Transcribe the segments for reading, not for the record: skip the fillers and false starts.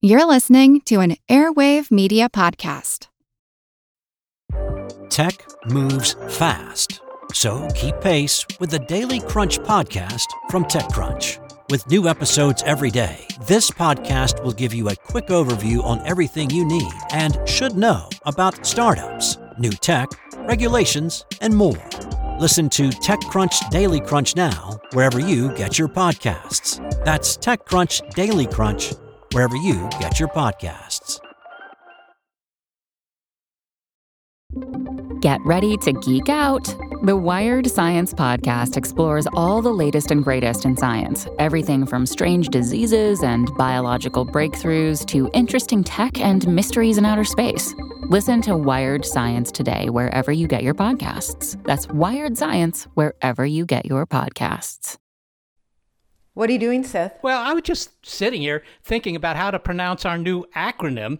You're listening to an Airwave Media Podcast. Tech moves fast, so keep pace with the Daily Crunch podcast from TechCrunch. With new episodes every day, this podcast will give you a quick overview on everything you need and should know about startups, new tech, regulations, and more. Listen to TechCrunch Daily Crunch now, wherever you get your podcasts. That's TechCrunch Daily Crunch, wherever you get your podcasts. Get ready to geek out. The Wired Science Podcast explores all the latest and greatest in science. Everything from strange diseases and biological breakthroughs to interesting tech and mysteries in outer space. Listen to Wired Science today wherever you get your podcasts. That's Wired Science wherever you get your podcasts. What are you doing, Seth? Well, I was just sitting here thinking about how to pronounce our new acronym,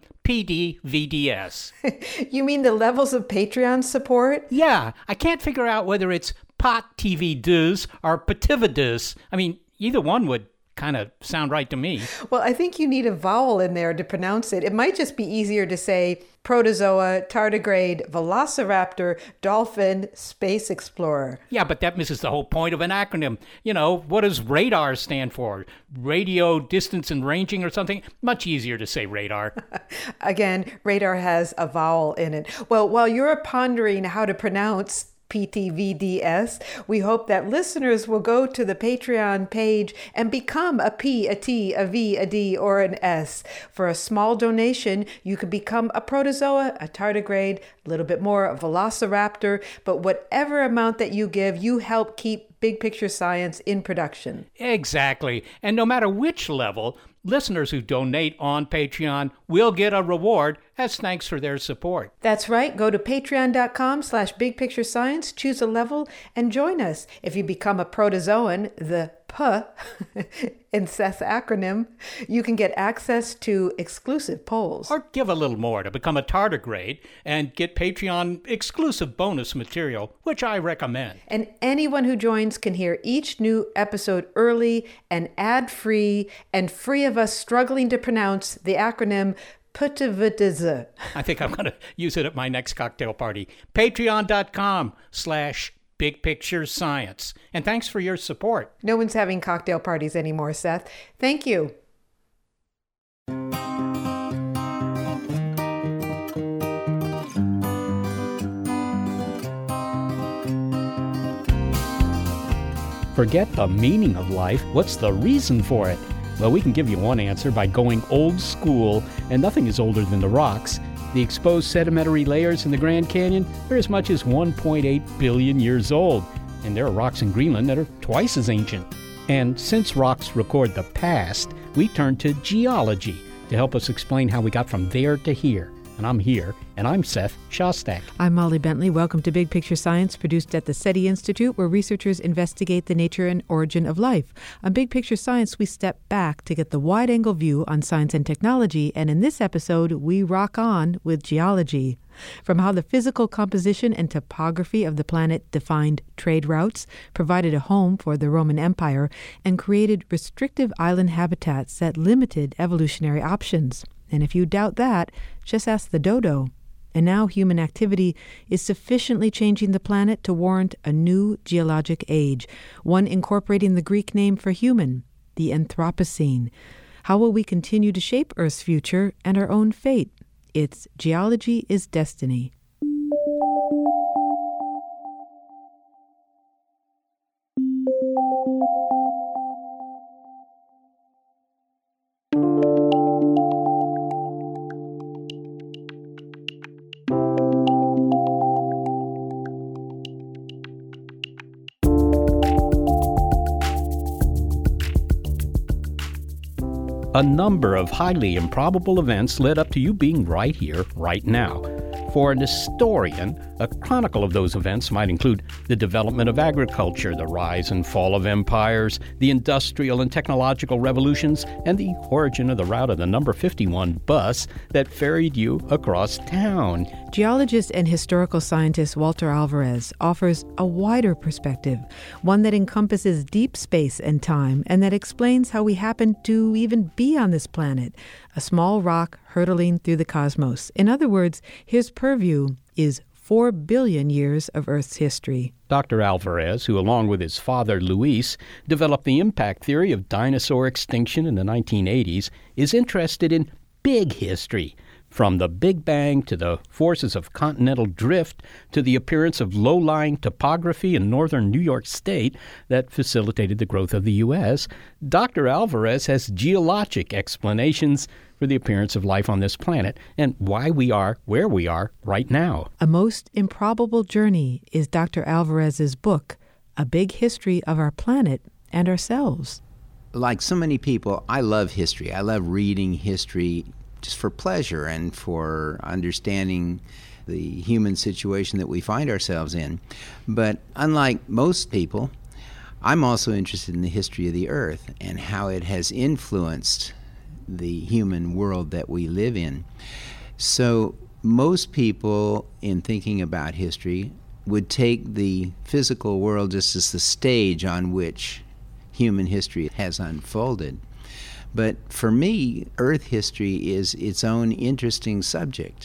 PDVDS. You mean the levels of Patreon support? Yeah, I can't figure out whether it's Pot TV Dos or Patividus. I mean, either one would kind of sound right to me. Well, I think you need a vowel in there to pronounce it. It might just be easier to say protozoa, tardigrade, velociraptor, dolphin, space explorer. Yeah, but that misses the whole point of an acronym. You know, what does RADAR stand for? Radio Distance and Ranging or something? Much easier to say radar. Again, radar has a vowel in it. Well, while you're pondering how to pronounce PTVDS, we hope that listeners will go to the Patreon page and become a P, a T, a V, a D, or an S. For a small donation, you could become a protozoa, a tardigrade, a little bit more, a velociraptor, but whatever amount that you give, you help keep Big Picture Science in production. Exactly. And no matter which level, listeners who donate on Patreon will get a reward as thanks for their support. That's right. Go to patreon.com/bigpicturescience, choose a level, and join us. If you become a protozoan, the P in Seth's acronym, you can get access to exclusive polls. Or give a little more to become a tardigrade and get Patreon exclusive bonus material, which I recommend. And anyone who joins can hear each new episode early and ad-free and free of us struggling to pronounce the acronym PTVDS. I think I'm going to use it at my next cocktail party. Patreon.com/Big Picture Science. And thanks for your support. No one's having cocktail parties anymore, Seth. Thank you. Forget the meaning of life. What's the reason for it? Well, we can give you one answer by going old school, and nothing is older than the rocks. The exposed sedimentary layers in the Grand Canyon are as much as 1.8 billion years old, and there are rocks in Greenland that are twice as ancient. And since rocks record the past, we turn to geology to help us explain how we got from there to here. And I'm here, and I'm Seth Shostak. I'm Molly Bentley. Welcome to Big Picture Science, produced at the SETI Institute, where researchers investigate the nature and origin of life. On Big Picture Science, we step back to get the wide-angle view on science and technology, and in this episode, we rock on with geology. From how the physical composition and topography of the planet defined trade routes, provided a home for the Roman Empire, and created restrictive island habitats that limited evolutionary options. And if you doubt that, just ask the dodo. And now human activity is sufficiently changing the planet to warrant a new geologic age, one incorporating the Greek name for human, the Anthropocene. How will we continue to shape Earth's future and our own fate? It's Geology is Destiny. A number of highly improbable events led up to you being right here, right now. For an historian, a chronicle of those events might include the development of agriculture, the rise and fall of empires, the industrial and technological revolutions, and the origin of the route of the number 51 bus that ferried you across town. Geologist and historical scientist Walter Alvarez offers a wider perspective, one that encompasses deep space and time, and that explains how we happen to even be on this planet, a small rock hurtling through the cosmos. In other words, his purview is 4 billion years of Earth's history. Dr. Alvarez, who along with his father Luis developed the impact theory of dinosaur extinction in the 1980s, is interested in big history, from the Big Bang to the forces of continental drift to the appearance of low-lying topography in northern New York State that facilitated the growth of the U.S., Dr. Alvarez has geologic explanations for the appearance of life on this planet and why we are where we are right now. A Most Improbable Journey is Dr. Alvarez's book, A Big History of Our Planet and Ourselves. Like so many people, I love history. I love reading history just for pleasure and for understanding the human situation that we find ourselves in. But unlike most people, I'm also interested in the history of the Earth and how it has influenced the human world that we live in. So most people, in thinking about history, would take the physical world just as the stage on which human history has unfolded. But for me, Earth history is its own interesting subject.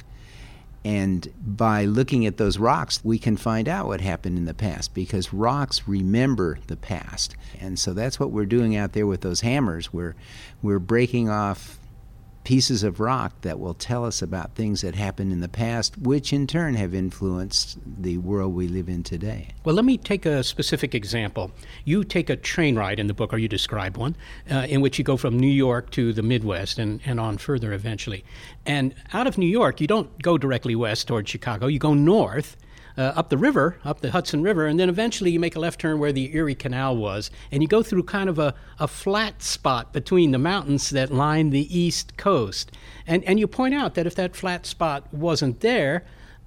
And by looking at those rocks, we can find out what happened in the past, because rocks remember the past. And so that's what we're doing out there with those hammers. We're breaking off pieces of rock that will tell us about things that happened in the past, which in turn have influenced the world we live in today. Well, let me take a specific example. You take a train ride in the book, or you describe one, in which you go from New York to the Midwest and on further eventually. And out of New York, you don't go directly west toward Chicago. You go north, up the river, up the Hudson River, and then eventually you make a left turn where the Erie Canal was, and you go through kind of a flat spot between the mountains that line the East Coast. And you point out that if that flat spot wasn't there,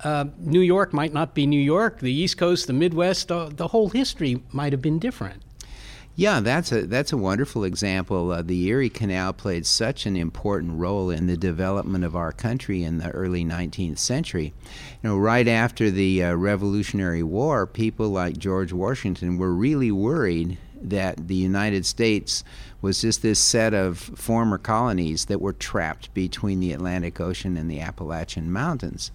New York might not be New York, the East Coast, the Midwest, the whole history might have been different. Yeah, that's a wonderful example. The Erie Canal played such an important role in the development of our country in the early 19th century. You know, right after the Revolutionary War, people like George Washington were really worried that the United States was just this set of former colonies that were trapped between the Atlantic Ocean and the Appalachian Mountains.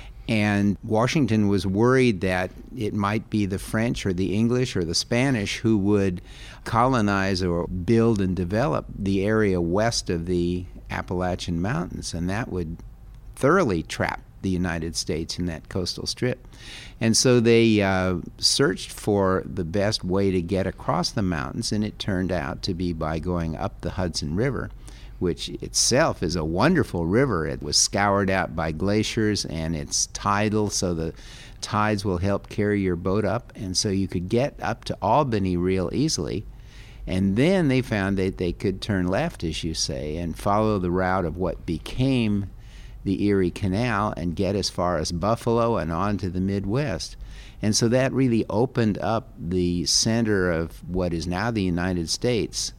And Washington was worried that it might be the French or the English or the Spanish who would colonize or build and develop the area west of the Appalachian Mountains, and that would thoroughly trap the United States in that coastal strip. And so they searched for the best way to get across the mountains, and it turned out to be by going up the Hudson River, which itself is a wonderful river. It was scoured out by glaciers, and it's tidal, so the tides will help carry your boat up, and so you could get up to Albany real easily. And then they found that they could turn left, as you say, and follow the route of what became the Erie Canal and get as far as Buffalo and on to the Midwest. And so that really opened up the center of what is now the United States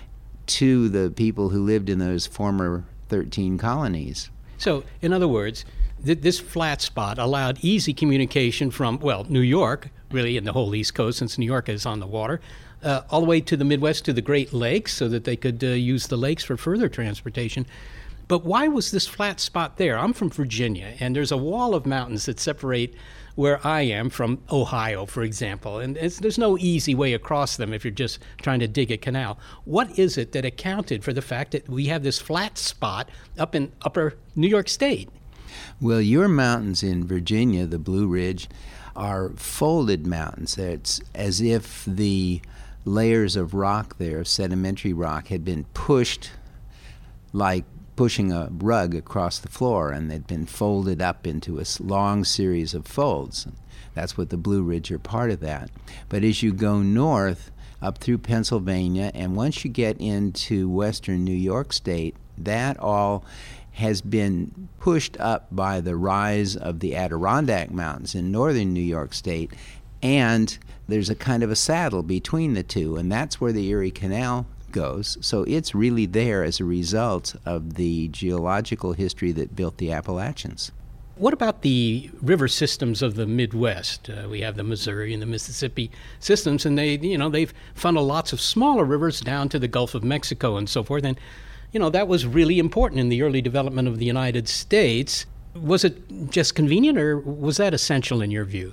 to the people who lived in those former 13 colonies. So, in other words, this flat spot allowed easy communication from, well, New York, really, and the whole East Coast, since New York is on the water, all the way to the Midwest, to the Great Lakes, so that they could use the lakes for further transportation. But why was this flat spot there? I'm from Virginia, and there's a wall of mountains that separate where I am from Ohio, for example, and there's no easy way across them if you're just trying to dig a canal. What is it that accounted for the fact that we have this flat spot up in upper New York State? Well, your mountains in Virginia, the Blue Ridge, are folded mountains. It's as if the layers of rock there, sedimentary rock, had been pushed like pushing a rug across the floor, and they'd been folded up into a long series of folds. That's what the Blue Ridge are part of that. But as you go north, up through Pennsylvania, and once you get into western New York State, that all has been pushed up by the rise of the Adirondack Mountains in northern New York State, and there's a kind of a saddle between the two, and that's where the Erie Canal goes. So it's really there as a result of the geological history that built the Appalachians. What about the river systems of the Midwest? We have the Missouri and the Mississippi systems, and they've funneled lots of smaller rivers down to the Gulf of Mexico and so forth. And, that was really important in the early development of the United States. Was it just convenient, or was that essential in your view?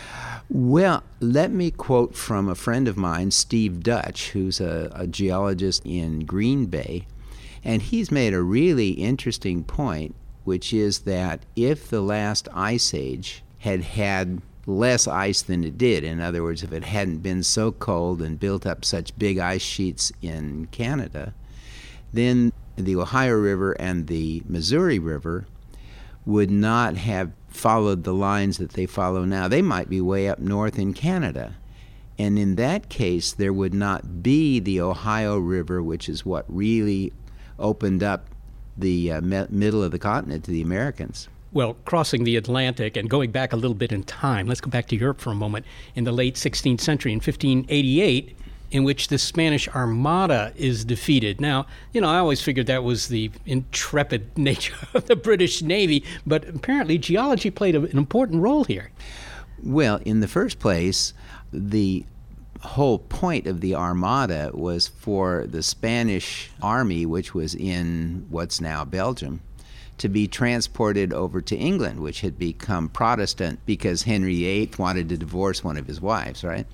Well, let me quote from a friend of mine, Steve Dutch, who's a geologist in Green Bay, and he's made a really interesting point, which is that if the last ice age had less ice than it did, in other words, if it hadn't been so cold and built up such big ice sheets in Canada, then the Ohio River and the Missouri River would not have followed the lines that they follow now. They might be way up north in Canada. And in that case, there would not be the Ohio River, which is what really opened up the middle of the continent to the Americans. Well, crossing the Atlantic and going back a little bit in time, let's go back to Europe for a moment. In the late 16th century, in 1588, in which the Spanish Armada is defeated. Now, I always figured that was the intrepid nature of the British Navy, but apparently geology played an important role here. Well, in the first place, the whole point of the Armada was for the Spanish army, which was in what's now Belgium, to be transported over to England, which had become Protestant because Henry VIII wanted to divorce one of his wives, right?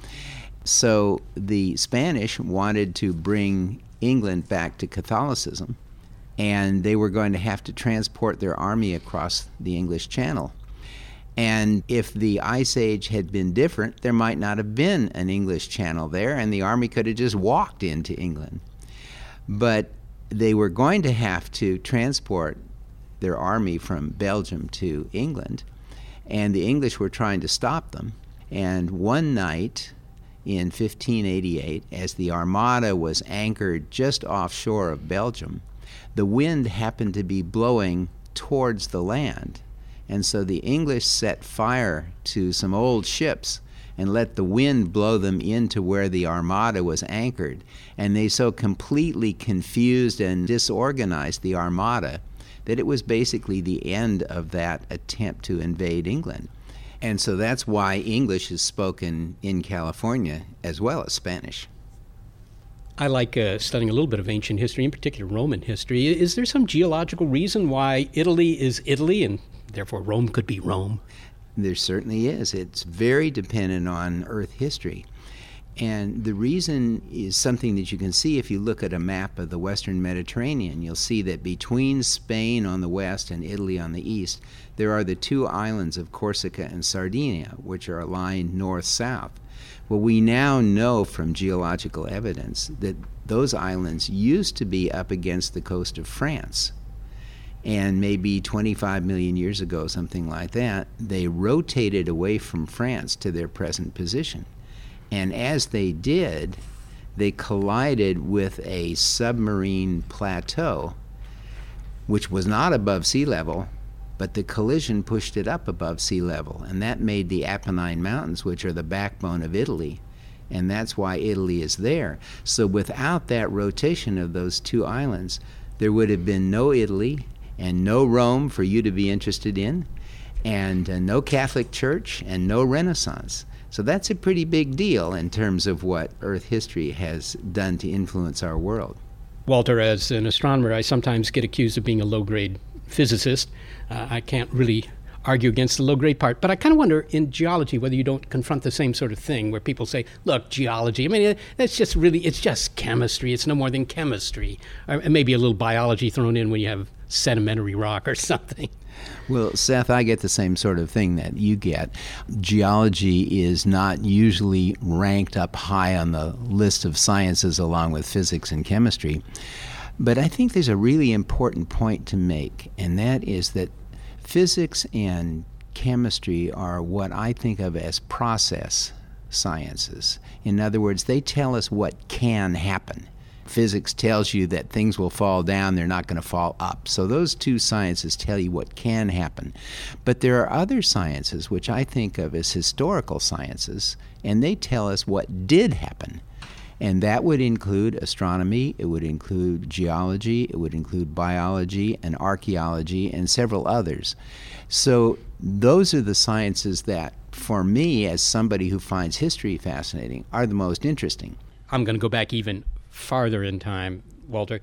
So the Spanish wanted to bring England back to Catholicism, and they were going to have to transport their army across the English Channel. And if the Ice Age had been different, there might not have been an English Channel there, and the army could have just walked into England. But they were going to have to transport their army from Belgium to England, and the English were trying to stop them. And one night in 1588, as the Armada was anchored just offshore of Belgium, the wind happened to be blowing towards the land. And so the English set fire to some old ships and let the wind blow them into where the Armada was anchored. And they so completely confused and disorganized the Armada that it was basically the end of that attempt to invade England. And so that's why English is spoken in California as well as Spanish. I like studying a little bit of ancient history, in particular Roman history. Is there some geological reason why Italy is Italy and therefore Rome could be Rome? There certainly is. It's very dependent on Earth history. And the reason is something that you can see if you look at a map of the Western Mediterranean. You'll see that between Spain on the west and Italy on the east, there are the two islands of Corsica and Sardinia, which are aligned north-south. Well, we now know from geological evidence that those islands used to be up against the coast of France. And maybe 25 million years ago, something like that, they rotated away from France to their present position. And as they did, they collided with a submarine plateau, which was not above sea level, but the collision pushed it up above sea level. And that made the Apennine Mountains, which are the backbone of Italy. And that's why Italy is there. So without that rotation of those two islands, there would have been no Italy and no Rome for you to be interested in, and no Catholic Church and no Renaissance. So that's a pretty big deal in terms of what Earth history has done to influence our world. Walter, as an astronomer, I sometimes get accused of being a low-grade physicist. I can't really argue against the low-grade part, but I kind of wonder in geology whether you don't confront the same sort of thing where people say, look, geology, I mean, it's just chemistry. It's no more than chemistry. Or maybe a little biology thrown in when you have sedimentary rock or something. Well, Seth, I get the same sort of thing that you get. Geology is not usually ranked up high on the list of sciences along with physics and chemistry. But I think there's a really important point to make, and that is that physics and chemistry are what I think of as process sciences. In other words, they tell us what can happen. physics tells you that things will fall down, they're not going to fall up. So those two sciences tell you what can happen. But there are other sciences which I think of as historical sciences, and they tell us what did happen. And that would include astronomy, it would include geology, it would include biology and archaeology and several others. So those are the sciences that, for me, as somebody who finds history fascinating, are the most interesting. I'm going to go back even farther in time, Walter,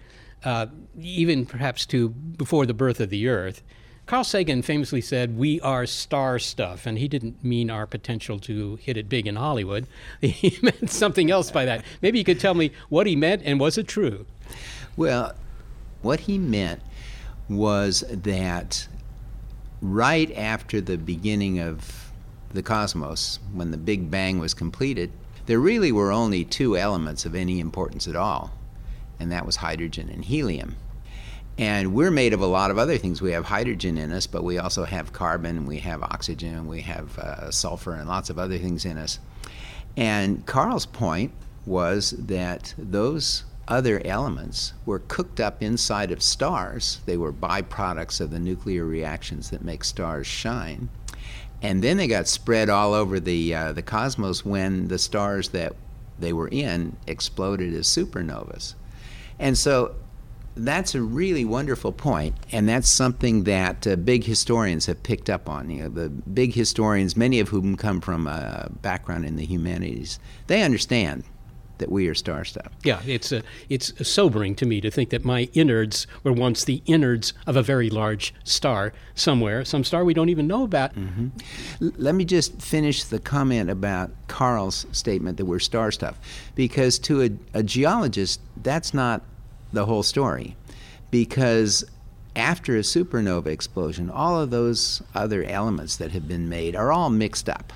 even perhaps to before the birth of the Earth. Carl Sagan famously said, "We are star stuff," and he didn't mean our potential to hit it big in Hollywood. He meant something else by that. Maybe you could tell me what he meant, and was it true? Well, what he meant was that right after the beginning of the cosmos, when the Big Bang was completed, there really were only two elements of any importance at all, and that was hydrogen and helium. And we're made of a lot of other things. We have hydrogen in us, but we also have carbon, we have oxygen, we have sulfur, and lots of other things in us. And Carl's point was that those other elements were cooked up inside of stars. They were byproducts of the nuclear reactions that make stars shine. And then they got spread all over the cosmos when the stars that they were in exploded as supernovas. And so that's a really wonderful point, and that's something that big historians have picked up on. You know, the big historians, many of whom come from a background in the humanities, they understand that we are star stuff. Yeah, it's sobering to me to think that my innards were once the innards of a very large star somewhere, some star we don't even know about. Mm-hmm. Let me just finish the comment about Carl's statement that we're star stuff, because to a geologist, that's not the whole story, because after a supernova explosion, all of those other elements that have been made are all mixed up,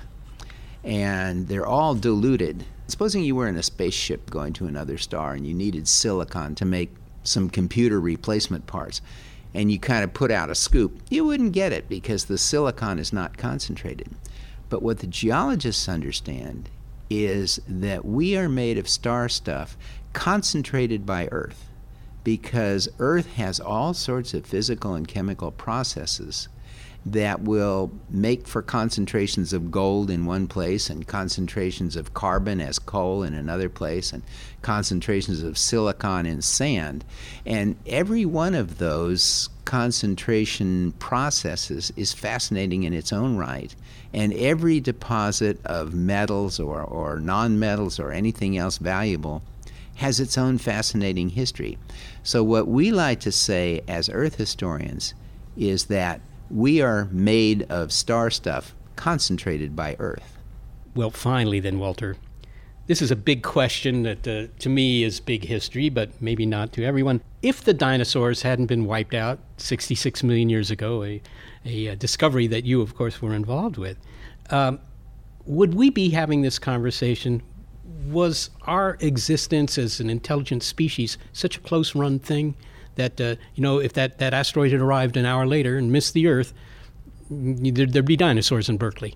and they're all diluted. Supposing you were in a spaceship going to another star and you needed silicon to make some computer replacement parts, and you kind of put out a scoop, you wouldn't get it because the silicon is not concentrated. But what the geologists understand is that we are made of star stuff concentrated by Earth, because Earth has all sorts of physical and chemical processes that will make for concentrations of gold in one place and concentrations of carbon as coal in another place and concentrations of silicon in sand. And every one of those concentration processes is fascinating in its own right. And every deposit of metals or non-metals or anything else valuable has its own fascinating history. So what we like to say as Earth historians is that we are made of star stuff concentrated by Earth. Well, finally then, Walter, this is a big question that to me is big history, but maybe not to everyone. If the dinosaurs hadn't been wiped out 66 million years ago, a discovery that you, of course, were involved with, would we be having this conversation? Was our existence as an intelligent species such a close-run thing that, if that asteroid had arrived an hour later and missed the Earth, there'd be dinosaurs in Berkeley?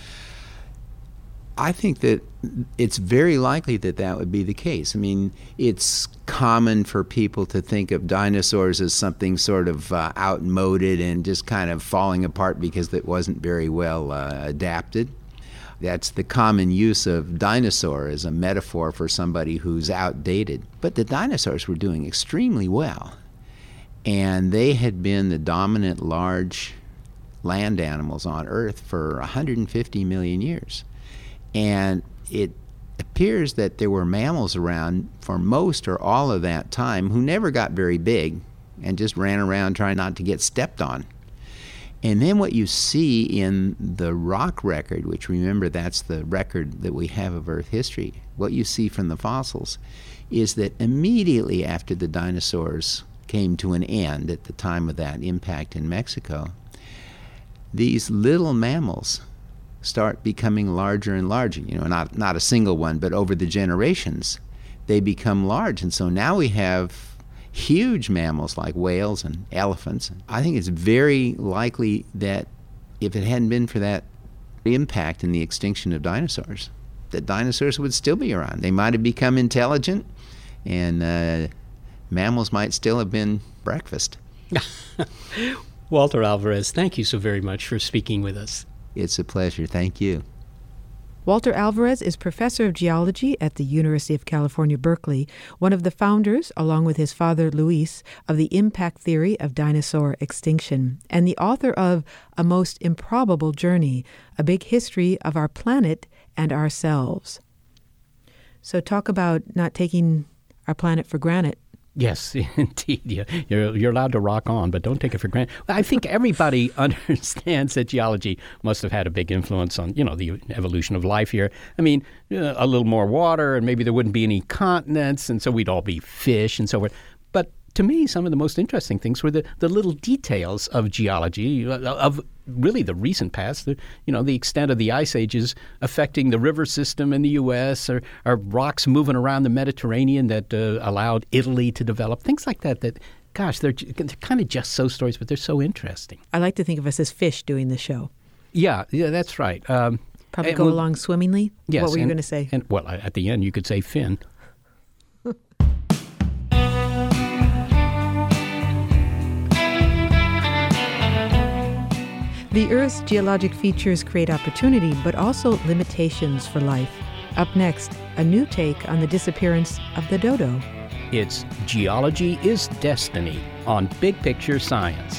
I think that it's very likely that that would be the case. I mean, it's common for people to think of dinosaurs as something sort of outmoded and just kind of falling apart because it wasn't very well adapted. That's the common use of dinosaur as a metaphor for somebody who's outdated. But the dinosaurs were doing extremely well, and they had been the dominant large land animals on Earth for 150 million years. And it appears that there were mammals around for most or all of that time who never got very big and just ran around trying not to get stepped on. And then what you see in the rock record, which remember that's the record that we have of Earth history, what you see from the fossils is that immediately after the dinosaurs came to an end at the time of that impact in Mexico, these little mammals start becoming larger and larger. Not a single one, but over the generations, they become large. And so now we have huge mammals like whales and elephants. I think it's very likely that if it hadn't been for that impact in the extinction of dinosaurs, that dinosaurs would still be around. They might have become intelligent, and mammals might still have been breakfast. Walter Alvarez, thank you so very much for speaking with us. It's a pleasure. Thank you. Walter Alvarez is professor of geology at the University of California, Berkeley, one of the founders, along with his father Luis, of the impact theory of dinosaur extinction, and the author of A Most Improbable Journey, A Big History of Our Planet and Ourselves. So talk about not taking our planet for granted. Yes, indeed. You're allowed to rock on, but don't take it for granted. I think everybody understands that geology must have had a big influence on, the evolution of life here. I mean, a little more water, and maybe there wouldn't be any continents, and so we'd all be fish and so forth. But to me, some of the most interesting things were the little details of geology, of really the recent past, the extent of the ice ages affecting the river system in the U.S., or rocks moving around the Mediterranean that allowed Italy to develop, things like that, gosh, they're kind of just so stories, but they're so interesting. I like to think of us as fish doing the show. Yeah, that's right. Probably go along swimmingly? Yes. What were you going to say? Well, at the end, you could say fin. The Earth's geologic features create opportunity, but also limitations for life. Up next, a new take on the disappearance of the dodo. It's Geology is Destiny on Big Picture Science.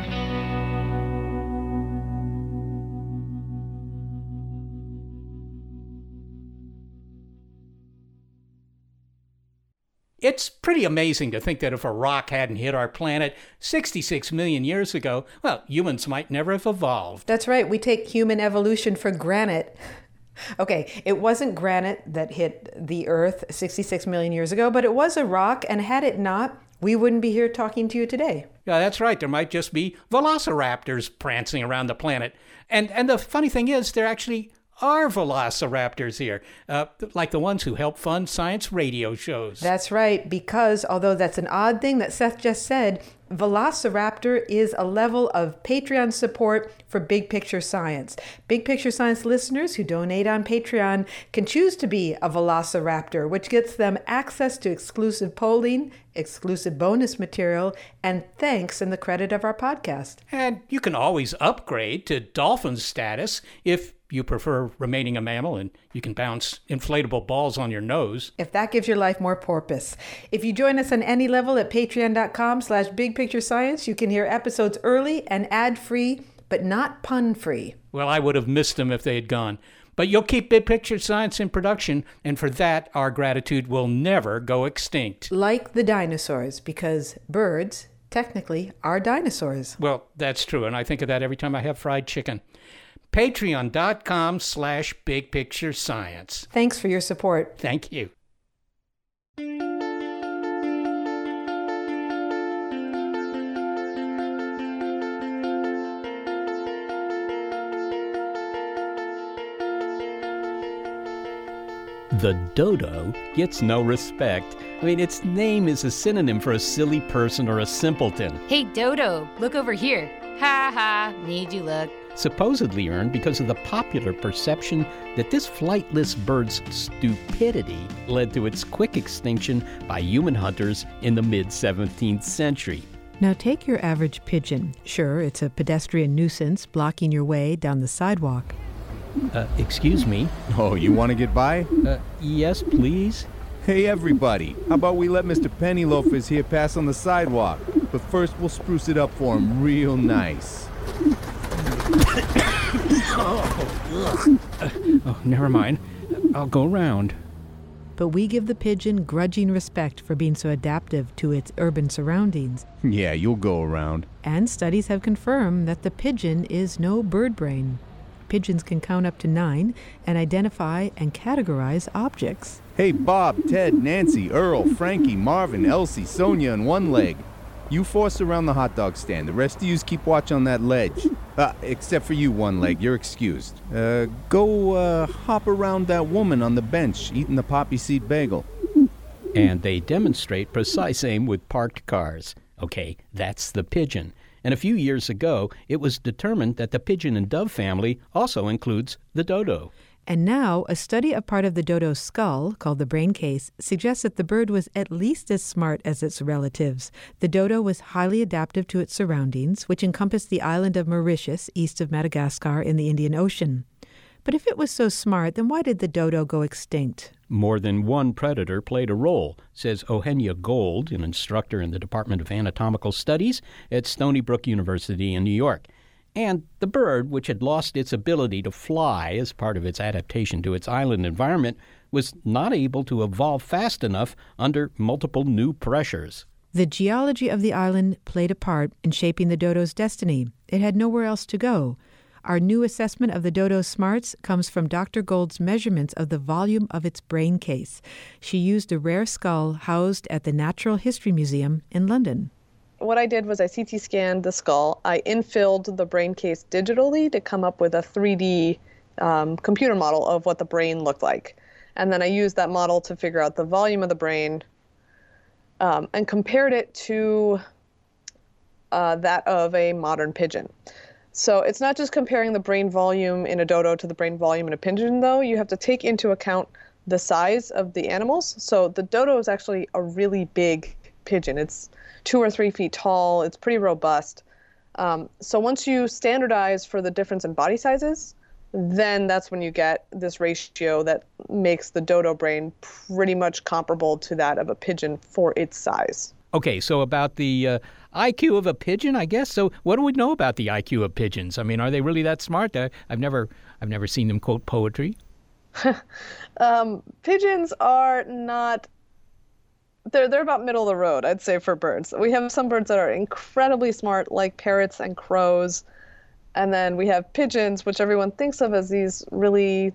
It's pretty amazing to think that if a rock hadn't hit our planet 66 million years ago, well, humans might never have evolved. That's right. We take human evolution for granted. Okay, it wasn't granite that hit the Earth 66 million years ago, but it was a rock, and had it not, we wouldn't be here talking to you today. Yeah, that's right. There might just be velociraptors prancing around the planet. And the funny thing is, there actually are velociraptors here, like the ones who help fund science radio shows. That's right, because although that's an odd thing that Seth just said, Velociraptor is a level of Patreon support for Big Picture Science. Big Picture Science listeners who donate on Patreon can choose to be a Velociraptor, which gets them access to exclusive polling, exclusive bonus material, and thanks in the credit of our podcast. And you can always upgrade to dolphin status if you prefer remaining a mammal and you can bounce inflatable balls on your nose. If that gives your life more purpose. If you join us on any level at patreon.com/bigpicturescience, you can hear episodes early and ad-free, but not pun-free. Well, I would have missed them if they had gone. But you'll keep Big Picture Science in production, and for that, our gratitude will never go extinct. Like the dinosaurs, because birds, technically, are dinosaurs. Well, that's true, and I think of that every time I have fried chicken. Patreon.com/bigpicturescience. Thanks for your support. Thank you. The dodo gets no respect. I mean, its name is a synonym for a silly person or a simpleton. Hey, Dodo, look over here. Ha ha, need you look. Supposedly earned because of the popular perception that this flightless bird's stupidity led to its quick extinction by human hunters in the mid-17th century. Now take your average pigeon. Sure, it's a pedestrian nuisance blocking your way down the sidewalk. Excuse me? Oh, you want to get by? Yes, please? Hey, everybody. How about we let Mr. Pennyloafers here pass on the sidewalk? But first, we'll spruce it up for him real nice. Oh, never mind. I'll go around. But we give the pigeon grudging respect for being so adaptive to its urban surroundings. Yeah, you'll go around. And studies have confirmed that the pigeon is no bird brain. Pigeons can count up to 9 and identify and categorize objects. Hey, Bob, Ted, Nancy, Earl, Frankie, Marvin, Elsie, Sonia, and One Leg. You force around the hot dog stand. The rest of yous keep watch on that ledge. Except for you, One Leg. You're excused. Go hop around that woman on the bench eating the poppy seed bagel. And they demonstrate precise aim with parked cars. Okay, that's the pigeon. And a few years ago, it was determined that the pigeon and dove family also includes the dodo. And now, a study of part of the dodo's skull, called the brain case, suggests that the bird was at least as smart as its relatives. The dodo was highly adaptive to its surroundings, which encompassed the island of Mauritius, east of Madagascar in the Indian Ocean. But if it was so smart, then why did the dodo go extinct? More than one predator played a role, says Eugenia Gold, an instructor in the Department of Anatomical Studies at Stony Brook University in New York. And the bird, which had lost its ability to fly as part of its adaptation to its island environment, was not able to evolve fast enough under multiple new pressures. The geology of the island played a part in shaping the dodo's destiny. It had nowhere else to go. Our new assessment of the dodo's smarts comes from Dr. Gold's measurements of the volume of its brain case. She used a rare skull housed at the Natural History Museum in London. What I did was I CT scanned the skull. I infilled the brain case digitally to come up with a 3D computer model of what the brain looked like. And then I used that model to figure out the volume of the brain and compared it to that of a modern pigeon. So it's not just comparing the brain volume in a dodo to the brain volume in a pigeon, though. You have to take into account the size of the animals. So the dodo is actually a really big pigeon. It's 2 or 3 feet tall. It's pretty robust. So once you standardize for the difference in body sizes, then that's when you get this ratio that makes the dodo brain pretty much comparable to that of a pigeon for its size. Okay, so about the IQ of a pigeon, I guess. So what do we know about the IQ of pigeons? I mean, are they really that smart? I've never seen them quote poetry. Pigeons are not. They're about middle of the road, I'd say, for birds. We have some birds that are incredibly smart, like parrots and crows. And then we have pigeons, which everyone thinks of as these really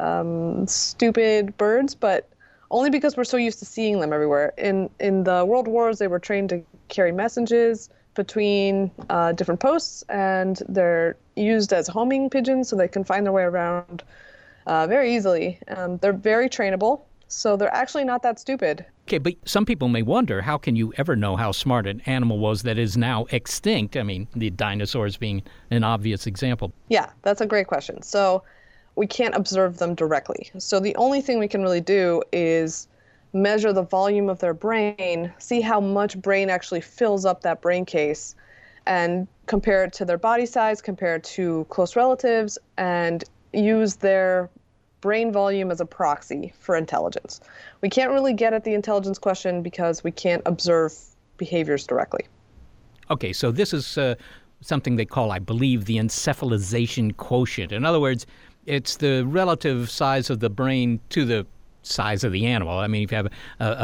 stupid birds, but only because we're so used to seeing them everywhere. In the World Wars, they were trained to carry messages between different posts, and they're used as homing pigeons, so they can find their way around very easily. They're very trainable, so they're actually not that stupid. Okay, but some people may wonder, how can you ever know how smart an animal was that is now extinct? I mean, the dinosaurs being an obvious example. Yeah, that's a great question. So we can't observe them directly. So the only thing we can really do is measure the volume of their brain, see how much brain actually fills up that brain case, and compare it to their body size, compare it to close relatives, and use their brain volume as a proxy for intelligence. We can't really get at the intelligence question because we can't observe behaviors directly. Okay, so this is something they call, I believe, the encephalization quotient. In other words, it's the relative size of the brain to the size of the animal. I mean, if you have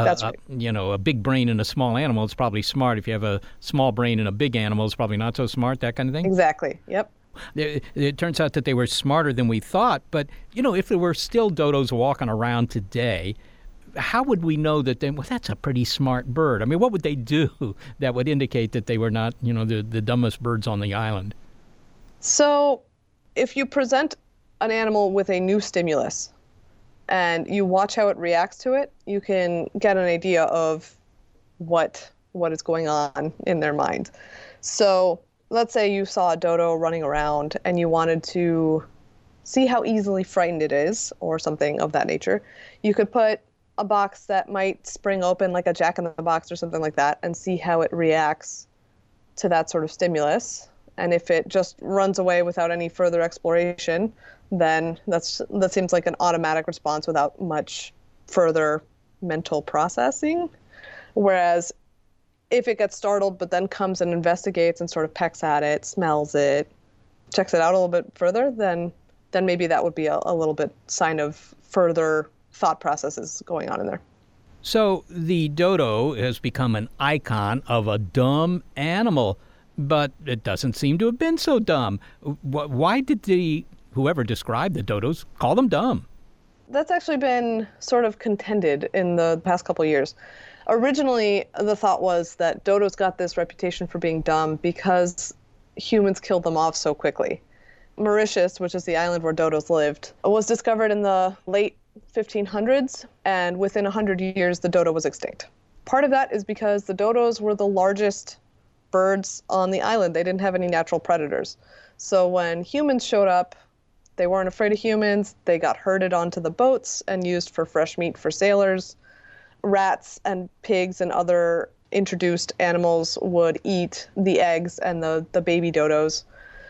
a big brain in a small animal, it's probably smart. If you have a small brain in a big animal, it's probably not so smart, that kind of thing? Exactly, yep. It turns out that they were smarter than we thought, but, if there were still dodos walking around today, how would we know that that's a pretty smart bird? I mean, what would they do that would indicate that they were not, the dumbest birds on the island? So if you present an animal with a new stimulus and you watch how it reacts to it, you can get an idea of what is going on in their mind. So let's say you saw a dodo running around and you wanted to see how easily frightened it is or something of that nature. You could put a box that might spring open like a jack-in-the-box or something like that and see how it reacts to that sort of stimulus. And if it just runs away without any further exploration, then that seems like an automatic response without much further mental processing. Whereas if it gets startled but then comes and investigates and sort of pecks at it, smells it, checks it out a little bit further, then maybe that would be a little bit sign of further thought processes going on in there. So the dodo has become an icon of a dumb animal, but it doesn't seem to have been so dumb. Why did whoever described the dodos call them dumb? That's actually been sort of contended in the past couple of years. Originally, the thought was that dodos got this reputation for being dumb because humans killed them off so quickly. Mauritius, which is the island where dodos lived, was discovered in the late 1500s, and within 100 years, the dodo was extinct. Part of that is because the dodos were the largest birds on the island. They didn't have any natural predators. So when humans showed up, They weren't afraid of humans. They got herded onto the boats and used for fresh meat for sailors. Rats and pigs and other introduced animals would eat the eggs and the baby dodos.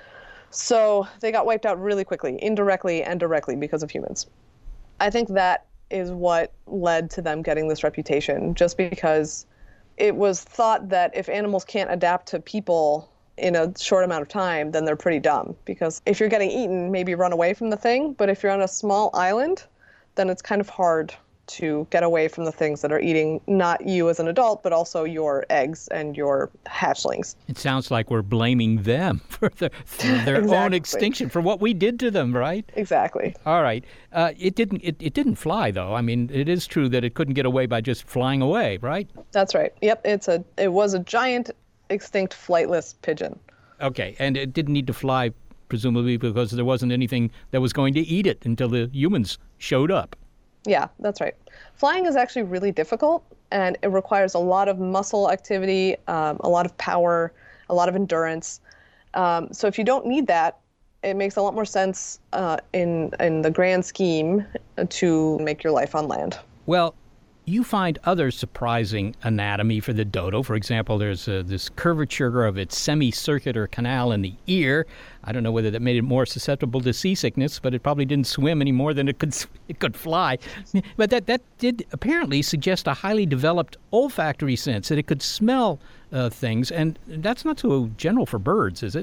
So they got wiped out really quickly, indirectly and directly because of humans. I think that is what led to them getting this reputation, just because it was thought that if animals can't adapt to people in a short amount of time, then they're pretty dumb. Because if you're getting eaten, maybe run away from the thing. But if you're on a small island, then it's kind of hard to get away from the things that are eating not you as an adult, but also your eggs and your hatchlings. It sounds like we're blaming them for their own extinction, for what we did to them, right? Exactly. All right. It didn't fly, though. I mean, it is true that it couldn't get away by just flying away, right? That's right. Yep. It was a giant extinct flightless pigeon. Okay, and it didn't need to fly, presumably because there wasn't anything that was going to eat it until the humans showed up. Yeah, that's right. Flying is actually really difficult, and it requires a lot of muscle activity, a lot of power, a lot of endurance. So if you don't need that, it makes a lot more sense in the grand scheme to make your life on land. Well, you find other surprising anatomy for the dodo. For example, there's this curvature of its semicircular canal in the ear. I don't know whether that made it more susceptible to seasickness, but it probably didn't swim any more than it could fly. But that did apparently suggest a highly developed olfactory sense, that it could smell things, and that's not so general for birds, is it?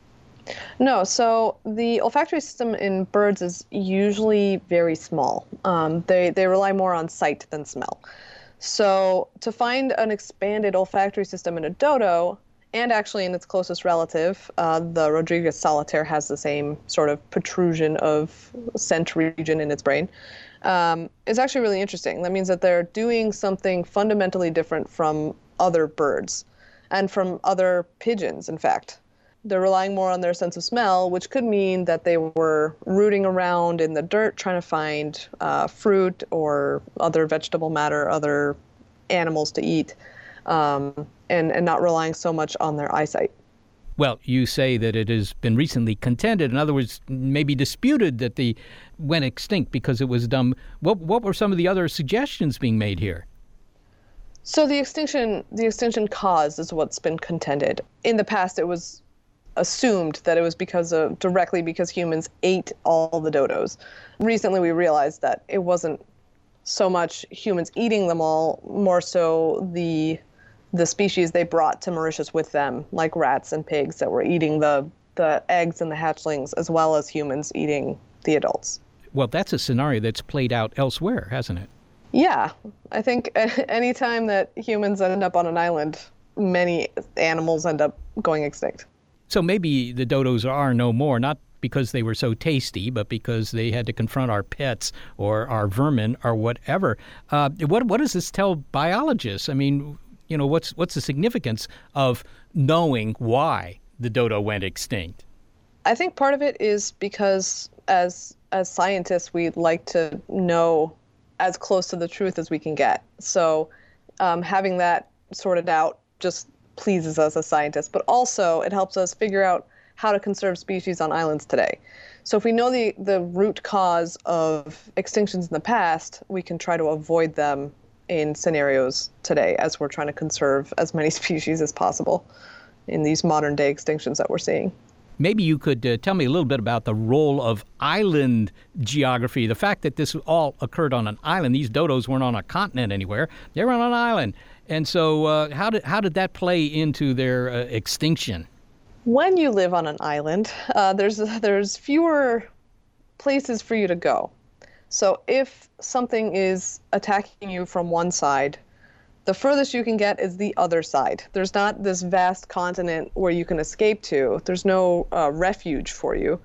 No, so the olfactory system in birds is usually very small. They rely more on sight than smell. So to find an expanded olfactory system in a dodo, and actually in its closest relative, the Rodriguez solitaire has the same sort of protrusion of scent region in its brain, is actually really interesting. That means that they're doing something fundamentally different from other birds and from other pigeons, in fact. They're relying more on their sense of smell, which could mean that they were rooting around in the dirt trying to find fruit or other vegetable matter, other animals to eat, and not relying so much on their eyesight. Well, you say that it has been recently contended, in other words, maybe disputed, that they went extinct because it was dumb. What were some of the other suggestions being made here? So the extinction cause is what's been contended. In the past, it was assumed that it was directly because humans ate all the dodos. Recently, we realized that it wasn't so much humans eating them all, more so the species they brought to Mauritius with them, like rats and pigs that were eating the eggs and the hatchlings, as well as humans eating the adults. Well, that's a scenario that's played out elsewhere, hasn't it? Yeah. I think anytime that humans end up on an island, many animals end up going extinct. So maybe the dodos are no more, not because they were so tasty, but because they had to confront our pets or our vermin or whatever. What does this tell biologists? I mean, what's the significance of knowing why the dodo went extinct? I think part of it is because as scientists, we'd like to know as close to the truth as we can get. So having that sorted out just pleases us as scientists, but also it helps us figure out how to conserve species on islands today. So if we know the root cause of extinctions in the past, we can try to avoid them in scenarios today as we're trying to conserve as many species as possible in these modern day extinctions that we're seeing. Maybe you could tell me a little bit about the role of island geography, the fact that this all occurred on an island. These dodos weren't on a continent anywhere. They were on an island. And so how did that play into their extinction? When you live on an island, there's fewer places for you to go. So if something is attacking you from one side, the furthest you can get is the other side. There's not this vast continent where you can escape to. There's no refuge for you.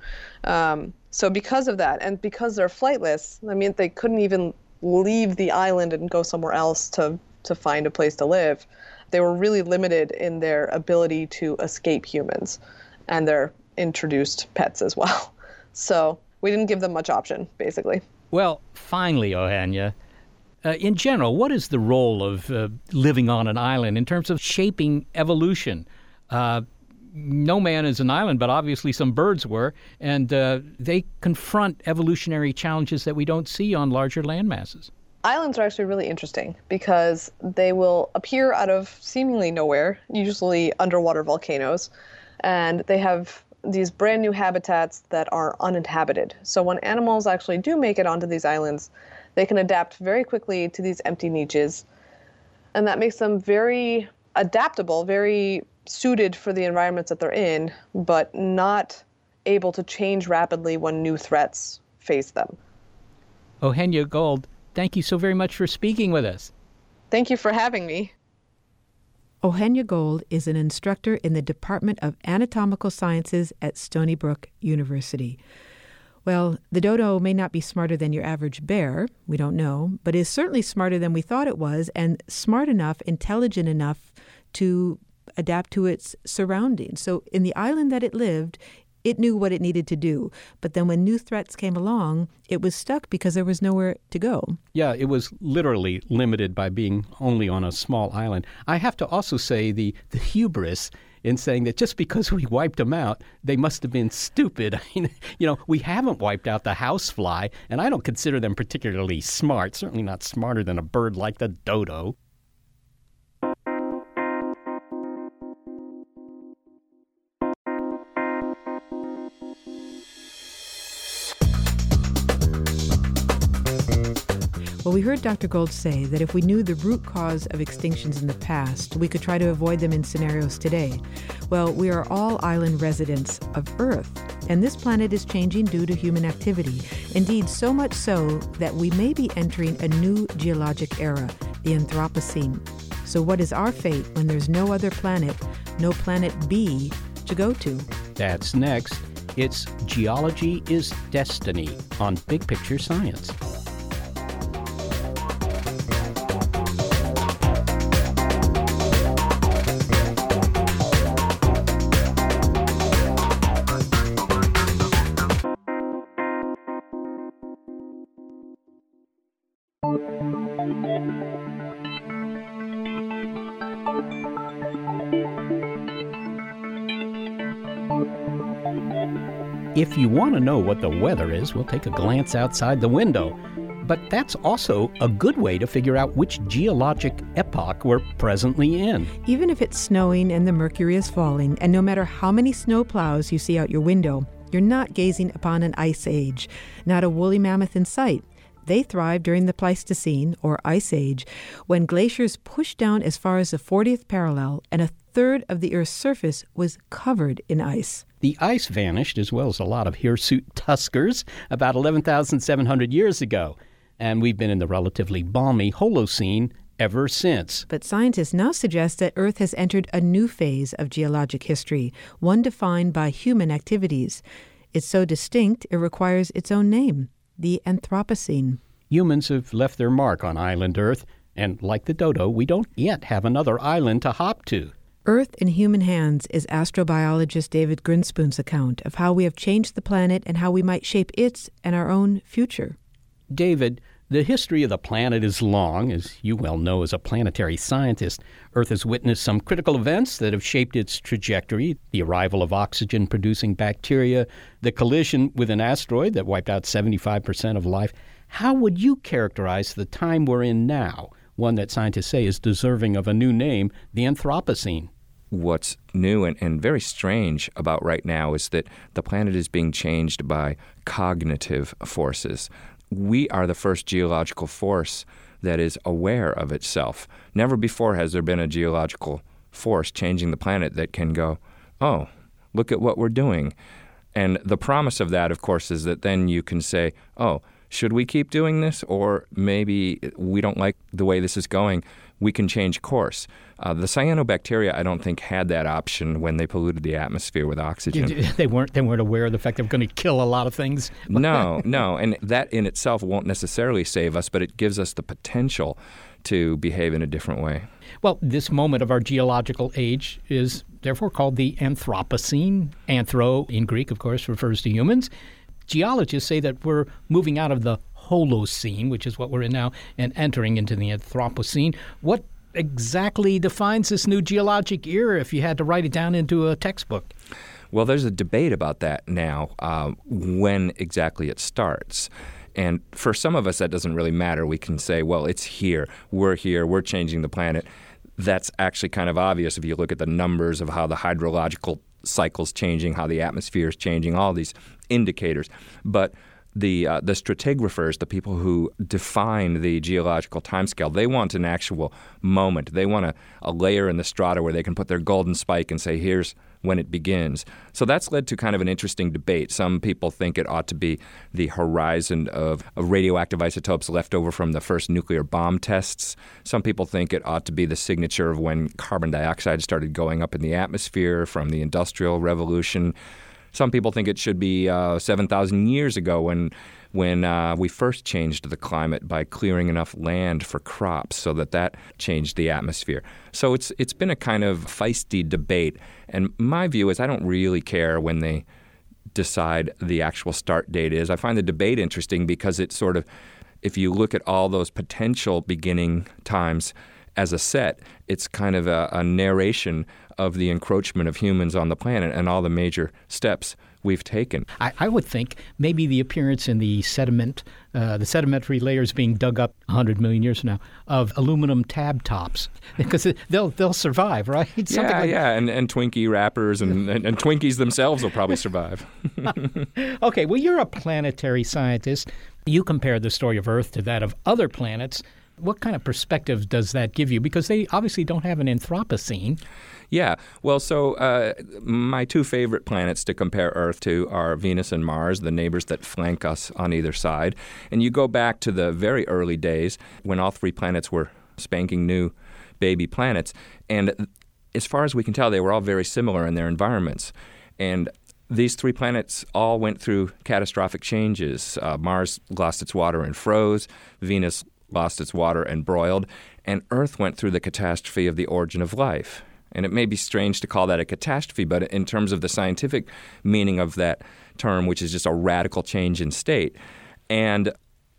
So because of that, and because they're flightless, I mean, they couldn't even leave the island and go somewhere else to find a place to live. They were really limited in their ability to escape humans and their introduced pets as well. So we didn't give them much option, basically. Well, finally, Ohania, in general, what is the role of living on an island in terms of shaping evolution? no man is an island, but obviously some birds were, and they confront evolutionary challenges that we don't see on larger land masses. Islands are actually really interesting because they will appear out of seemingly nowhere, usually underwater volcanoes, and they have these brand new habitats that are uninhabited. So when animals actually do make it onto these islands, they can adapt very quickly to these empty niches, and that makes them very adaptable, very suited for the environments that they're in, but not able to change rapidly when new threats face them. Eugenia Gold, thank you so very much for speaking with us. Thank you for having me. Eugenia Gold is an instructor in the Department of Anatomical Sciences at Stony Brook University. Well, the dodo may not be smarter than your average bear, we don't know, but is certainly smarter than we thought it was, and smart enough, intelligent enough to adapt to its surroundings. So in the island that it lived, it knew what it needed to do. But then when new threats came along, it was stuck because there was nowhere to go. Yeah, it was literally limited by being only on a small island. I have to also say the hubris in saying that just because we wiped them out, they must have been stupid. I mean, we haven't wiped out the housefly, and I don't consider them particularly smart, certainly not smarter than a bird like the dodo. Well, we heard Dr. Gold say that if we knew the root cause of extinctions in the past, we could try to avoid them in scenarios today. Well, we are all island residents of Earth, and this planet is changing due to human activity. Indeed, so much so that we may be entering a new geologic era, the Anthropocene. So what is our fate when there's no other planet, no planet B to go to? That's next. It's Geology is Destiny on Big Picture Science. If you want to know what the weather is, we'll take a glance outside the window. But that's also a good way to figure out which geologic epoch we're presently in. Even if it's snowing and the mercury is falling, and no matter how many snowplows you see out your window, you're not gazing upon an ice age, not a woolly mammoth in sight. They thrived during the Pleistocene, or Ice Age, when glaciers pushed down as far as the 40th parallel and a third of the Earth's surface was covered in ice. The ice vanished, as well as a lot of hirsute tuskers, about 11,700 years ago. And we've been in the relatively balmy Holocene ever since. But scientists now suggest that Earth has entered a new phase of geologic history, one defined by human activities. It's so distinct, it requires its own name, the Anthropocene. Humans have left their mark on island Earth, and like the dodo, we don't yet have another island to hop to. Earth in Human Hands is astrobiologist David Grinspoon's account of how we have changed the planet and how we might shape its and our own future. David, the history of the planet is long. As you well know as a planetary scientist, Earth has witnessed some critical events that have shaped its trajectory: the arrival of oxygen-producing bacteria, the collision with an asteroid that wiped out 75% of life. How would you characterize the time we're in now, one that scientists say is deserving of a new name, the Anthropocene? What's new and very strange about right now is that the planet is being changed by cognitive forces. We are the first geological force that is aware of itself. Never before has there been a geological force changing the planet that can go, oh, look at what we're doing. And the promise of that, of course, is that then you can say, oh, should we keep doing this? Or maybe we don't like the way this is going. We can change course. The cyanobacteria, I don't think, had that option when they polluted the atmosphere with oxygen. They weren't aware of the fact they were going to kill a lot of things? No. And that in itself won't necessarily save us, but it gives us the potential to behave in a different way. Well, this moment of our geological age is therefore called the Anthropocene. Anthro, in Greek, of course, refers to humans. Geologists say that we're moving out of the Holocene, which is what we're in now, and entering into the Anthropocene. What exactly defines this new geologic era if you had to write it down into a textbook? Well, there's a debate about that now, when exactly it starts. And for some of us, that doesn't really matter. We can say, well, it's here, we're changing the planet. That's actually kind of obvious if you look at the numbers of how the hydrological cycle's changing, how the atmosphere is changing, all these indicators. But the stratigraphers, the people who define the geological timescale, they want an actual moment. They want a layer in the strata where they can put their golden spike and say, here's when it begins. So that's led to kind of an interesting debate. Some people think it ought to be the horizon of radioactive isotopes left over from the first nuclear bomb tests. Some people think it ought to be the signature of when carbon dioxide started going up in the atmosphere from the Industrial Revolution. Some people think it should be 7,000 years ago when we first changed the climate by clearing enough land for crops so that changed the atmosphere. So it's been a kind of feisty debate. And my view is I don't really care when they decide the actual start date is. I find the debate interesting because it's sort of, if you look at all those potential beginning times as a set, it's kind of a narration of the encroachment of humans on the planet and all the major steps we've taken. I would think maybe the appearance in the sediment, the sedimentary layers being dug up 100 million years from now, of aluminum tab tops, because they'll survive, right? And Twinkie wrappers and Twinkies themselves will probably survive. Okay, well, you're a planetary scientist. You compare the story of Earth to that of other planets. What kind of perspective does that give you? Because they obviously don't have an Anthropocene. Yeah. Well, so my two favorite planets to compare Earth to are Venus and Mars, the neighbors that flank us on either side. And you go back to the very early days when all three planets were spanking new baby planets. And as far as we can tell, they were all very similar in their environments. And these three planets all went through catastrophic changes. Mars lost its water and froze. Venus lost its water and broiled. And Earth went through the catastrophe of the origin of life. And it may be strange to call that a catastrophe, but in terms of the scientific meaning of that term, which is just a radical change in state. And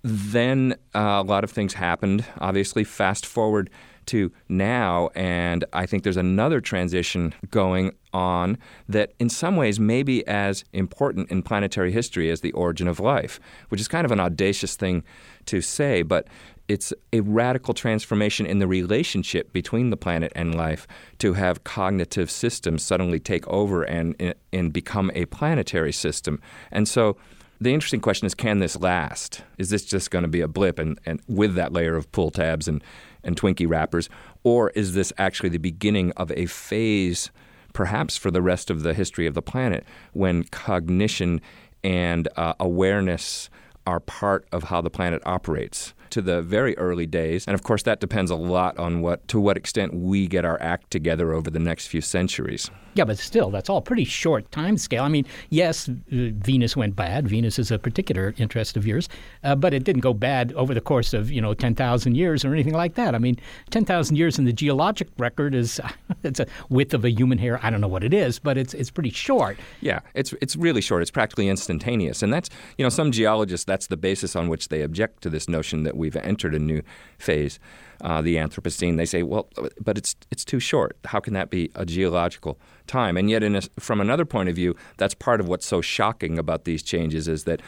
then a lot of things happened. Obviously, fast forward to now, and I think there's another transition going on that in some ways may be as important in planetary history as the origin of life, which is kind of an audacious thing to say, but it's a radical transformation in the relationship between the planet and life to have cognitive systems suddenly take over and become a planetary system. And so the interesting question is, can this last? Is this just going to be a blip and with that layer of pull tabs and Twinkie wrappers? Or is this actually the beginning of a phase, perhaps for the rest of the history of the planet, when cognition and awareness are part of how the planet operates? To the very early days. And of course, that depends a lot on to what extent we get our act together over the next few centuries. Yeah, but still, that's all pretty short time scale. I mean, yes, Venus went bad. Venus is a particular interest of yours, but it didn't go bad over the course of, 10,000 years or anything like that. I mean, 10,000 years in the geologic record is it's a width of a human hair. I don't know what it is, but it's pretty short. Yeah, it's really short. It's practically instantaneous. And that's, some geologists, that's the basis on which they object to this notion that we've entered a new phase, the Anthropocene. They say, well, but it's too short. How can that be a geological time? And yet, from another point of view, that's part of what's so shocking about these changes is that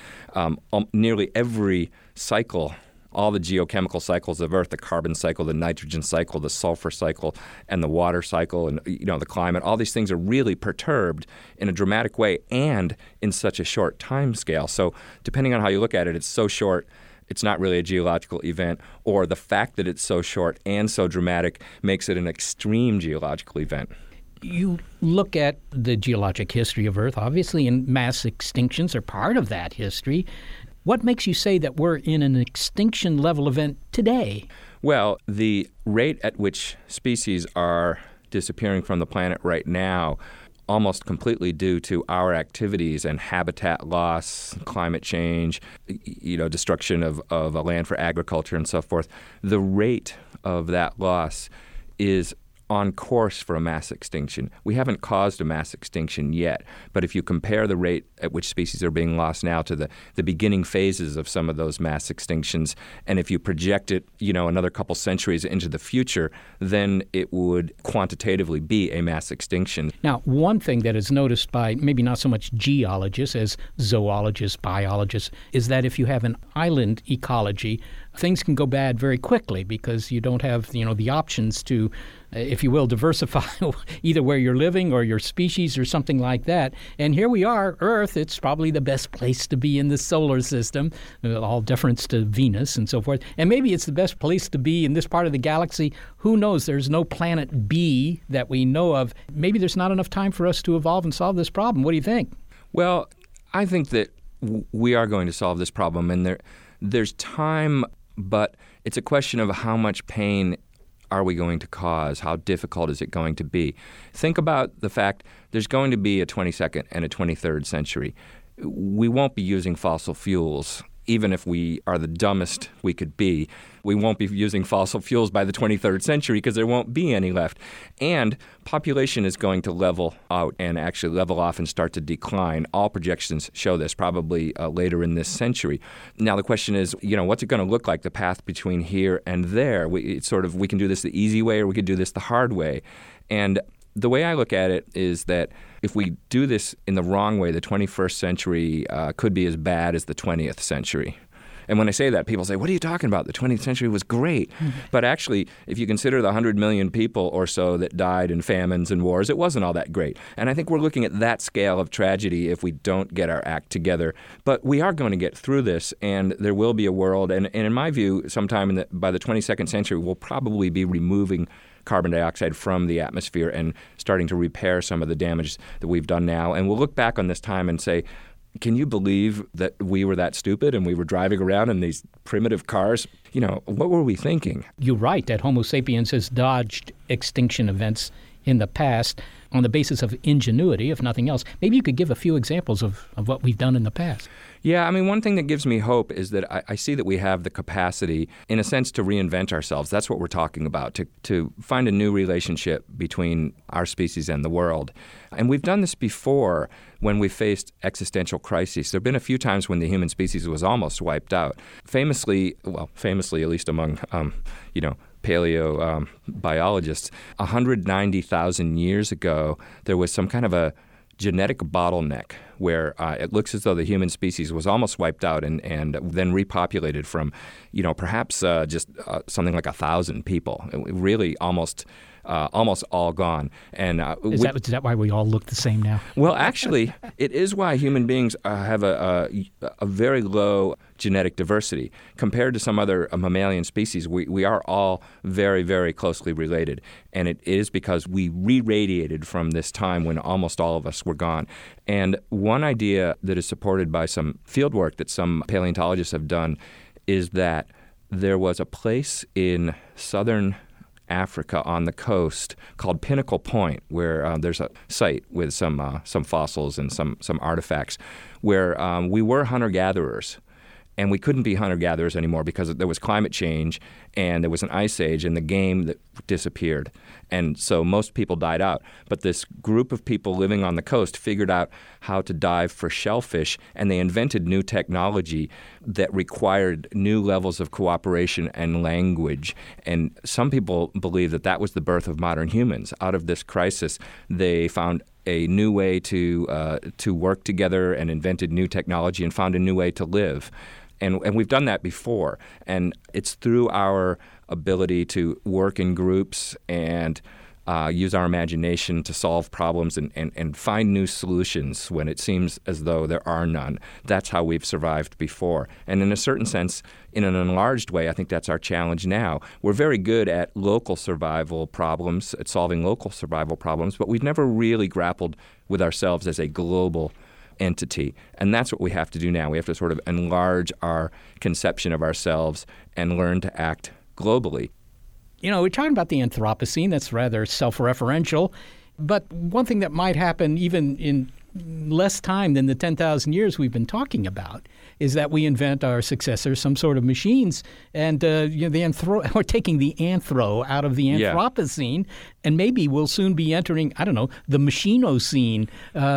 nearly every cycle, all the geochemical cycles of Earth, the carbon cycle, the nitrogen cycle, the sulfur cycle, and the water cycle, and the climate, all these things are really perturbed in a dramatic way and in such a short time scale. So depending on how you look at it, it's so short, it's not really a geological event, or the fact that it's so short and so dramatic makes it an extreme geological event. You look at the geologic history of Earth, obviously, and mass extinctions are part of that history. What makes you say that we're in an extinction level event today? Well, the rate at which species are disappearing from the planet right now, almost completely due to our activities and habitat loss, climate change, destruction of a land for agriculture and so forth, the rate of that loss is on course for a mass extinction. We haven't caused a mass extinction yet, but if you compare the rate at which species are being lost now to the beginning phases of some of those mass extinctions, and if you project it, another couple centuries into the future, then it would quantitatively be a mass extinction. Now, one thing that is noticed by maybe not so much geologists as zoologists, biologists, is that if you have an island ecology, things can go bad very quickly because you don't have, the options to, if you will, diversify either where you're living or your species or something like that. And here we are, Earth, it's probably the best place to be in the solar system, all deference to Venus and so forth. And maybe it's the best place to be in this part of the galaxy. Who knows? There's no planet B that we know of. Maybe there's not enough time for us to evolve and solve this problem. What do you think? Well, I think that we are going to solve this problem, and there's time, but it's a question of how much pain are we going to cause? How difficult is it going to be? Think about the fact there's going to be a 22nd and a 23rd century. We won't be using fossil fuels. Even if we are the dumbest we could be, we won't be using fossil fuels by the 23rd century because there won't be any left. And population is going to level out and actually level off and start to decline. All projections show this probably later in this century. Now the question is, what's it going to look like, the path between here and there? We can do this the easy way or we could do this the hard way. And the way I look at it is that if we do this in the wrong way, the 21st century could be as bad as the 20th century. And when I say that, people say, what are you talking about? The 20th century was great. Mm-hmm. But actually, if you consider the 100 million people or so that died in famines and wars, it wasn't all that great. And I think we're looking at that scale of tragedy if we don't get our act together. But we are going to get through this, and there will be a world. And in my view, sometime by the 22nd century, we'll probably be removing carbon dioxide from the atmosphere and starting to repair some of the damage that we've done now. And we'll look back on this time and say, can you believe that we were that stupid and we were driving around in these primitive cars? What were we thinking? You're right that Homo sapiens has dodged extinction events in the past on the basis of ingenuity, if nothing else. Maybe you could give a few examples of what we've done in the past. Yeah, one thing that gives me hope is that I see that we have the capacity, in a sense, to reinvent ourselves. That's what we're talking about, to find a new relationship between our species and the world. And we've done this before when we faced existential crises. There have been a few times when the human species was almost wiped out. Famously, at least among, paleobiologists, 190,000 years ago, there was some kind of a genetic bottleneck where it looks as though the human species was almost wiped out and then repopulated from, perhaps just something like 1,000 people. Really almost all gone. And is that why we all look the same now? Well, actually, it is why human beings have a very low genetic diversity. Compared to some other mammalian species, we are all very, very closely related. And it is because we re-radiated from this time when almost all of us were gone. And one idea that is supported by some field work that some paleontologists have done is that there was a place in southern Africa on the coast called Pinnacle Point, where there's a site with some fossils and some artifacts, where we were hunter-gatherers. And we couldn't be hunter-gatherers anymore because there was climate change and there was an ice age and the game that disappeared. And so most people died out. But this group of people living on the coast figured out how to dive for shellfish, and they invented new technology that required new levels of cooperation and language. And some people believe that that was the birth of modern humans. Out of this crisis, they found a new way to work together and invented new technology and found a new way to live. And we've done that before. And it's through our ability to work in groups and use our imagination to solve problems and find new solutions when it seems as though there are none. That's how we've survived before. And in a certain sense, in an enlarged way, I think that's our challenge now. We're very good at local survival problems, at solving local survival problems, but we've never really grappled with ourselves as a global entity. And that's what we have to do now. We have to sort of enlarge our conception of ourselves and learn to act globally. We're talking about the Anthropocene. That's rather self-referential. But one thing that might happen even in less time than the 10,000 years we've been talking about, is that we invent our successors, some sort of machines, and we're taking the anthro out of the Anthropocene, and maybe we'll soon be entering, I don't know, the Machinocene.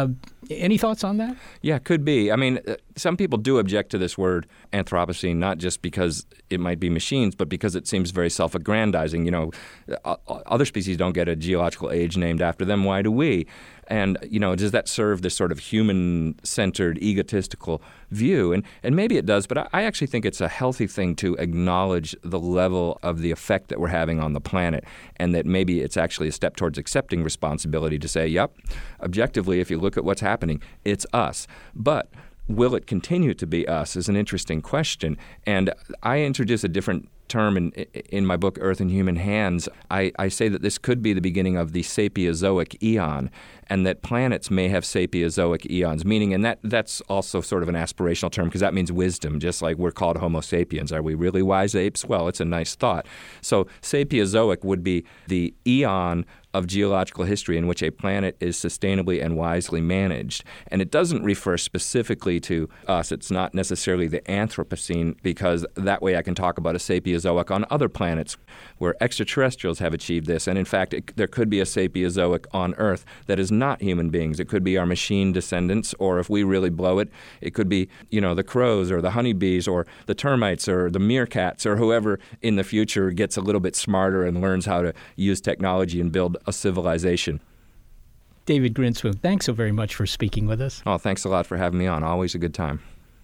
Any thoughts on that? Yeah, could be. I mean, some people do object to this word Anthropocene, not just because it might be machines, but because it seems very self-aggrandizing. You know, other species don't get a geological age named after them. Why do we? And, you know, does that serve this sort of human-centered, egotistical view? And maybe it does, but I actually think it's a healthy thing to acknowledge the level of the effect that we're having on the planet, and that maybe it's actually a step towards accepting responsibility to say, yep, objectively, if you look at what's happening, it's us. But will it continue to be us is an interesting question. And I introduce a different term in my book, Earth in Human Hands. I say that this could be the beginning of the Sapiezoic eon, and that planets may have Sapiezoic eons, meaning, and that's also sort of an aspirational term because that means wisdom, just like we're called Homo sapiens. Are we really wise apes? Well, it's a nice thought. So Sapiezoic would be the eon of geological history in which a planet is sustainably and wisely managed. And it doesn't refer specifically to us. It's not necessarily the Anthropocene, because that way I can talk about a Sapiezoic on other planets where extraterrestrials have achieved this. And in fact, there could be a Sapiezoic on Earth that is not human beings. It could be our machine descendants, or if we really blow it, it could be, you know, the crows or the honeybees or the termites or the meerkats or whoever in the future gets a little bit smarter and learns how to use technology and build a civilization. David Grinspoon, thanks so very much for speaking with us. Oh, thanks a lot for having me on. Always a good time.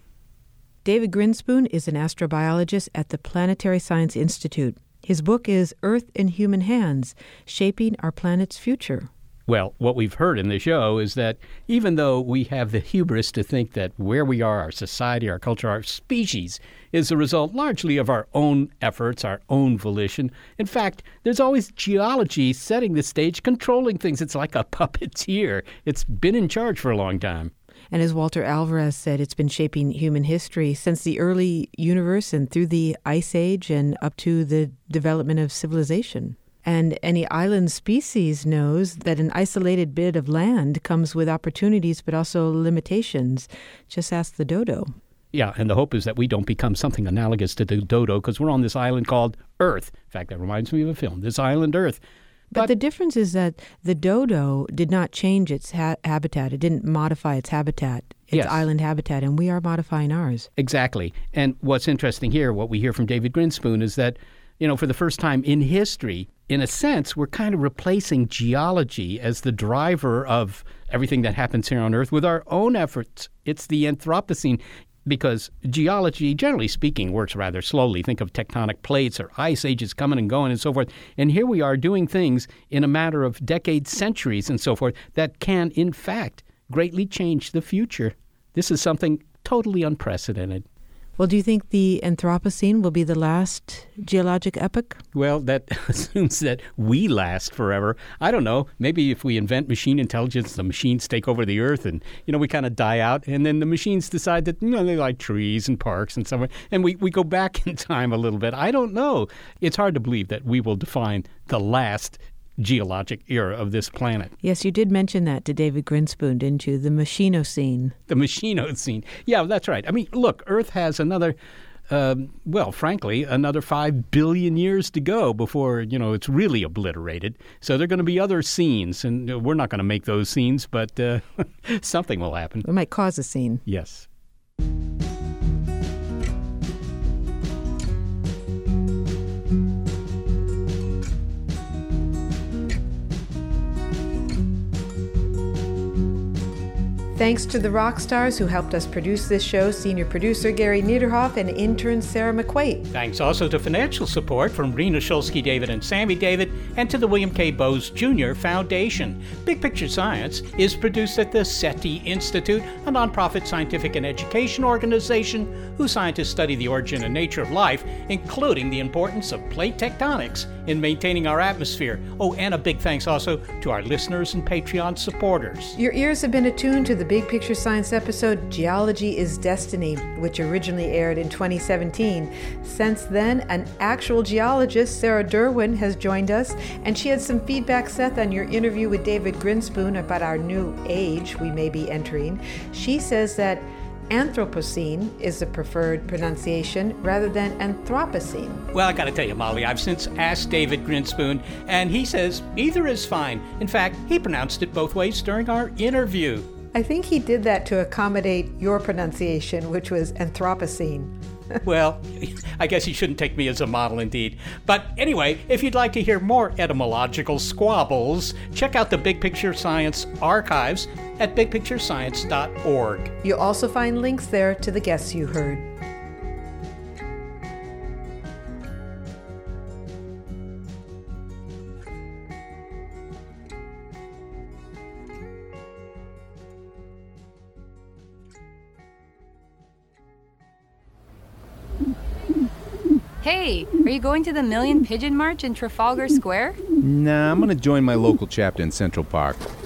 David Grinspoon is an astrobiologist at the Planetary Science Institute. His book is Earth in Human Hands, Shaping Our Planet's Future. Well, what we've heard in the show is that even though we have the hubris to think that where we are, our society, our culture, our species, is the result largely of our own efforts, our own volition, in fact, there's always geology setting the stage, controlling things. It's like a puppeteer. It's been in charge for a long time. And as Walter Alvarez said, it's been shaping human history since the early universe and through the Ice Age and up to the development of civilization. And any island species knows that an isolated bit of land comes with opportunities but also limitations. Just ask the dodo. Yeah, and the hope is that we don't become something analogous to the dodo because we're on this island called Earth. In fact, that reminds me of a film, This Island Earth. But the difference is that the dodo did not change its habitat. It didn't modify its habitat, its island habitat, and we are modifying ours. Exactly. And what's interesting here, what we hear from David Grinspoon, is that, you know, for the first time in history, in a sense, we're kind of replacing geology as the driver of everything that happens here on Earth with our own efforts. It's the Anthropocene, because geology, generally speaking, works rather slowly. Think of tectonic plates or ice ages coming and going and so forth. And here we are doing things in a matter of decades, centuries, and so forth that can, in fact, greatly change the future. This is something totally unprecedented. Well, do you think the Anthropocene will be the last geologic epoch? Well, that assumes that we last forever. I don't know. Maybe if we invent machine intelligence, the machines take over the Earth and, you know, we kind of die out. And then the machines decide that, you know, they like trees and parks and so on. And we go back in time a little bit. I don't know. It's hard to believe that we will define the last geologic era of this planet. Yes, you did mention that to David Grinspoon, didn't you? The Machinocene. The Machinocene. Yeah, that's right. I mean, look, Earth has another, frankly, another 5 billion years to go before, you know, it's really obliterated. So there are going to be other scenes, and we're not going to make those scenes, but something will happen. We might cause a scene. Yes. Thanks to the rock stars who helped us produce this show, senior producer Gary Niederhoff and intern Sarah McQuaid. Thanks also to financial support from Rena Shulsky David and Sammy David, and to the William K. Bowes Jr. Foundation. Big Picture Science is produced at the SETI Institute, a nonprofit scientific and education organization whose scientists study the origin and nature of life, including the importance of plate tectonics in maintaining our atmosphere. Oh, and a big thanks also to our listeners and Patreon supporters. Your ears have been attuned to the Big Picture Science episode, Geology is Destiny, which originally aired in 2017. Since then, an actual geologist, Sarah Derwin, has joined us, and she had some feedback, Seth, on your interview with David Grinspoon about our new age we may be entering. She says that Anthropocene is the preferred pronunciation rather than Anthropocene. Well, I got to tell you, Molly, I've since asked David Grinspoon, and he says either is fine. In fact, he pronounced it both ways during our interview. I think he did that to accommodate your pronunciation, which was Anthropocene. Well, I guess you shouldn't take me as a model indeed. But anyway, if you'd like to hear more etymological squabbles, check out the Big Picture Science archives at bigpicturescience.org. You'll also find links there to the guests you heard. Hey, are you going to the Million Pigeon March in Trafalgar Square? Nah, I'm gonna join my local chapter in Central Park.